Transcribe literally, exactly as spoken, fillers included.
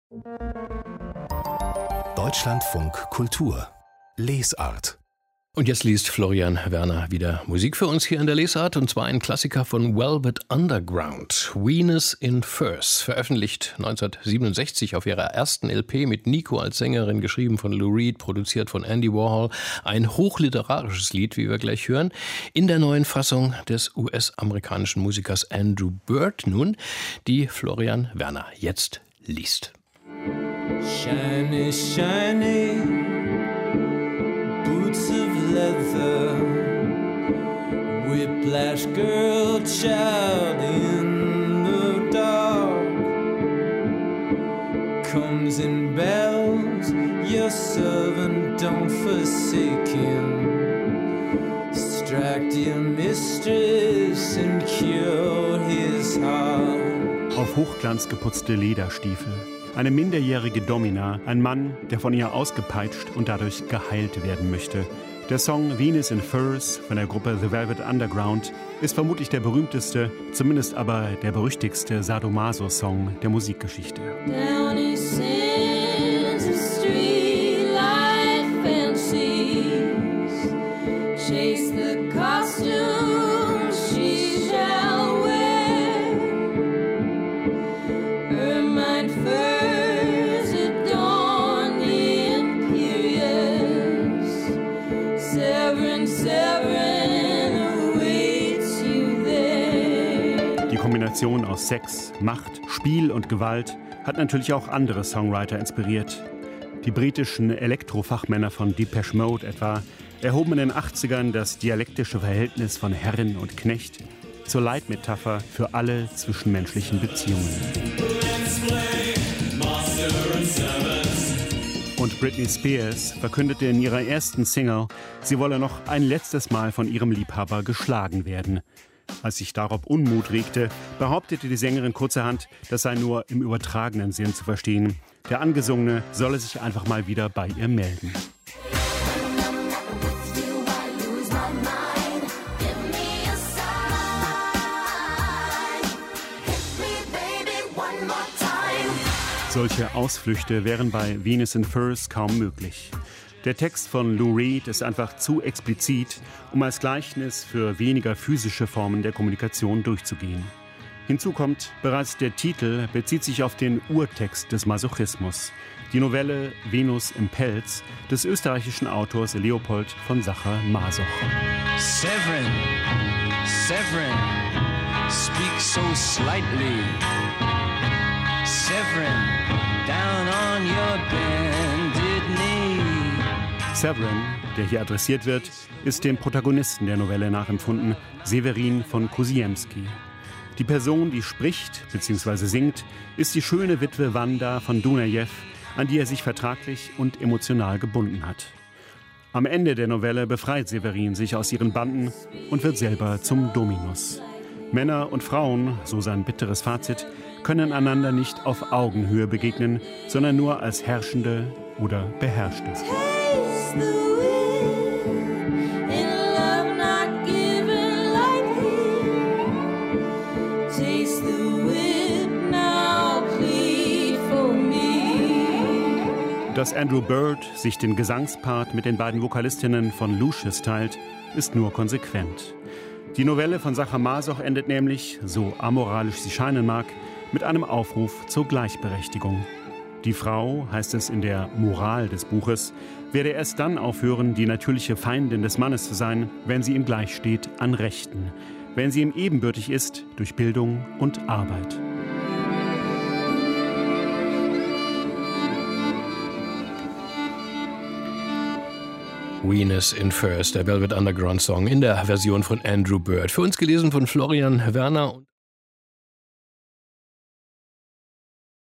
Deutschlandfunk Kultur Lesart. Und jetzt liest Florian Werner wieder Musik für uns hier in der Lesart, und zwar ein Klassiker von Velvet Underground, Venus in Furs, veröffentlicht neunzehnhundertsiebenundsechzig auf ihrer ersten L P mit Nico als Sängerin, geschrieben von Lou Reed, produziert von Andy Warhol. Ein hochliterarisches Lied, wie wir gleich hören, in der neuen Fassung des U S-amerikanischen Musikers Andrew Bird nun, die Florian Werner jetzt liest. Shiny, shiny boots of leather, whiplash girl child in the dark, comes in bells, your servant don't forsake him, strike your mistress and cure his heart. Auf Hochglanz geputzte Lederstiefel, eine minderjährige Domina, ein Mann, der von ihr ausgepeitscht und dadurch geheilt werden möchte. Der Song Venus in Furs von der Gruppe The Velvet Underground ist vermutlich der berühmteste, zumindest aber der berüchtigste Sadomaso-Song der Musikgeschichte. Down his sands of street life fancies, chase the costumes she shall wear, ermine furs adorn the imperious, Severin, Severin awaits you there. Die Kombination aus Sex, Macht, Spiel und Gewalt hat natürlich auch andere Songwriter inspiriert. Die britischen Elektrofachmänner von Depeche Mode etwa erhoben in den achtzigern das dialektische Verhältnis von Herrin und Knecht zur Leitmetapher für alle zwischenmenschlichen Beziehungen. Und Britney Spears verkündete in ihrer ersten Single, sie wolle noch ein letztes Mal von ihrem Liebhaber geschlagen werden. Als sich darauf Unmut regte, behauptete die Sängerin kurzerhand, das sei nur im übertragenen Sinn zu verstehen. Der Angesungene solle sich einfach mal wieder bei ihr melden. Solche Ausflüchte wären bei Venus in Furs kaum möglich. Der Text von Lou Reed ist einfach zu explizit, um als Gleichnis für weniger physische Formen der Kommunikation durchzugehen. Hinzu kommt, bereits der Titel bezieht sich auf den Urtext des Masochismus, die Novelle Venus im Pelz des österreichischen Autors Leopold von Sacher-Masoch. Severin, Severin, speak so slightly. Severin, down on your bended knee. Severin, der hier adressiert wird, ist dem Protagonisten der Novelle nachempfunden, Severin von Kosiemski. Die Person, die spricht bzw. singt, ist die schöne Witwe Wanda von Dunajew, an die er sich vertraglich und emotional gebunden hat. Am Ende der Novelle befreit Severin sich aus ihren Banden und wird selber zum Dominus. Männer und Frauen, so sein bitteres Fazit, können einander nicht auf Augenhöhe begegnen, sondern nur als Herrschende oder Beherrschte. Dass Andrew Bird sich den Gesangspart mit den beiden Vokalistinnen von Lucius teilt, ist nur konsequent. Die Novelle von Sacher-Masoch endet nämlich, so amoralisch sie scheinen mag, mit einem Aufruf zur Gleichberechtigung. Die Frau, heißt es in der Moral des Buches, werde erst dann aufhören, die natürliche Feindin des Mannes zu sein, wenn sie ihm gleichsteht an Rechten, wenn sie ihm ebenbürtig ist durch Bildung und Arbeit. Venus in Furs, der Velvet Underground Song in der Version von Andrew Bird. Für uns gelesen von Florian Werner.